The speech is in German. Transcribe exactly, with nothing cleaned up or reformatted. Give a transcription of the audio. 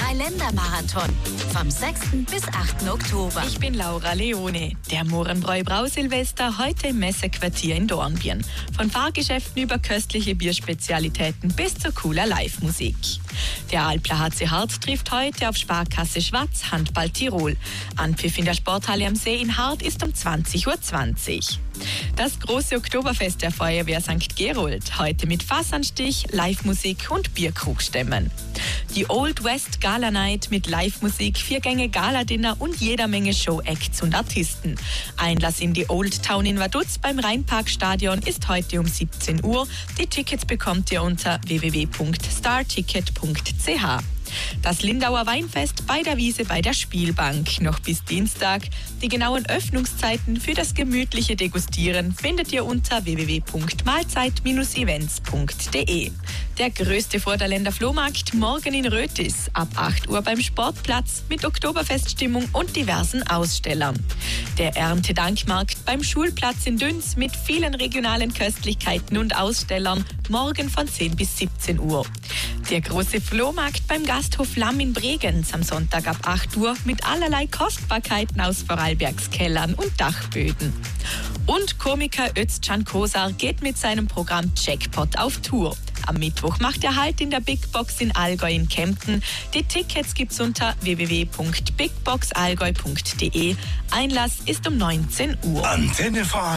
Dreiländermarathon vom sechsten bis achten Oktober. Ich bin Laura Leone. Der Mohrenbräu-Brausilvester heute im Messequartier in Dornbirn. Von Fahrgeschäften über köstliche Bierspezialitäten bis zur cooler Live-Musik. Der Alpler H C Hart trifft heute auf Sparkasse Schwaz Handball Tirol. Anpfiff in der Sporthalle am See in Hart ist um zwanzig Uhr zwanzig. Das große Oktoberfest der Feuerwehr Sankt Gerold. Heute mit Fassanstich, Live-Musik und Bierkrugstämmen. Die Old West Gala Night mit Live-Musik, vier Gänge Gala-Dinner und jeder Menge Show-Acts und Artisten. Einlass in die Old Town in Vaduz beim Rheinparkstadion ist heute um siebzehn Uhr. Die Tickets bekommt ihr unter w w w punkt starticket punkt c h. Das Lindauer Weinfest bei der Wiese bei der Spielbank. Noch bis Dienstag. Die genauen Öffnungszeiten für das gemütliche Degustieren findet ihr unter w w w punkt mahlzeit Bindestrich events punkt d e. Der größte Vorderländer Flohmarkt morgen in Rötis ab acht Uhr beim Sportplatz mit Oktoberfeststimmung und diversen Ausstellern. Der Erntedankmarkt beim Schulplatz in Düns mit vielen regionalen Köstlichkeiten und Ausstellern morgen von zehn bis siebzehn Uhr. Der große Flohmarkt beim Gasthof Lamm in Bregenz am Sonntag ab acht Uhr mit allerlei Kostbarkeiten aus Vorarlbergs Kellern und Dachböden. Und Komiker Özcan Kosar geht mit seinem Programm Jackpot auf Tour. Am Mittwoch macht er Halt in der Big Box in Allgäu in Kempten. Die Tickets gibt's unter w w w punkt big box allgäu punkt d e. Einlass ist um neunzehn Uhr. Antenne